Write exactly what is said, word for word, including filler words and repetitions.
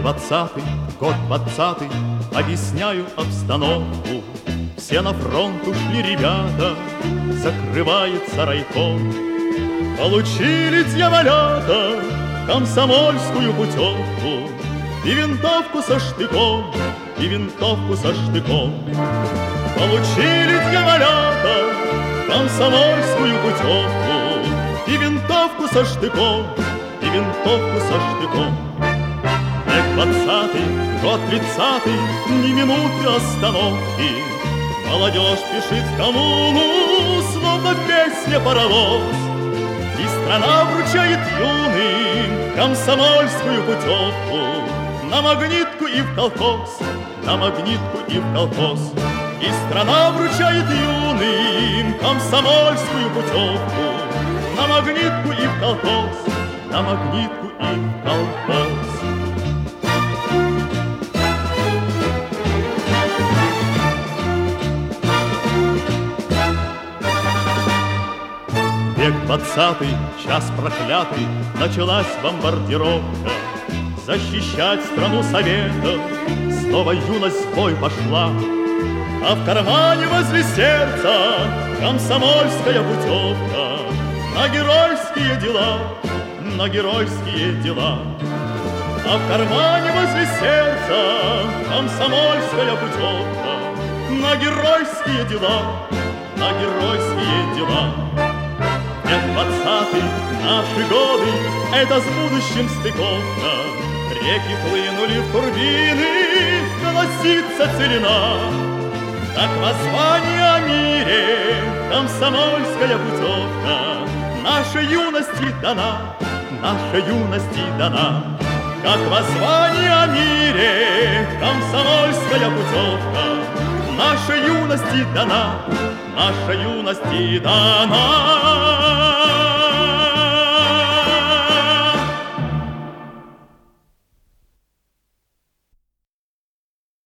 двадцатый, год двадцатый, объясняю обстановку. Все на фронт ушли ребята, закрывается райком. Получили дьяволята комсомольскую путевку и винтовку со штыком, и винтовку со штыком. Получили дьяволята комсомольскую путевку и винтовку со штыком, и винтовку со штыком. Век двадцатый, год тридцатый, ни минуты остановки. Молодежь пишет в коммуну, словно песня паровоз. И страна вручает юным комсомольскую путевку на магнитку и в колхоз, на магнитку и в колхоз. И страна вручает юным комсомольскую путевку на магнитку и в колхоз, на магнитку и в колхоз. Век двадцатый, час проклятый, началась бомбардировка. Защищать страну Советов снова юность в бой пошла. А в кармане возле сердца комсомольская путевка на геройские дела, на геройские дела. А в кармане возле сердца комсомольская путевка на геройские дела, на геройские дела. Век двадцатый, наши годы, это с будущим стыковка. Реки хлынули в турбины, колосится целина. Так воззвание о мире, комсомольская путевка нашей юности дана, нашей юности дана. Как воззвание о мире, комсомольская путевка нашей юности дана, нашей юности дана.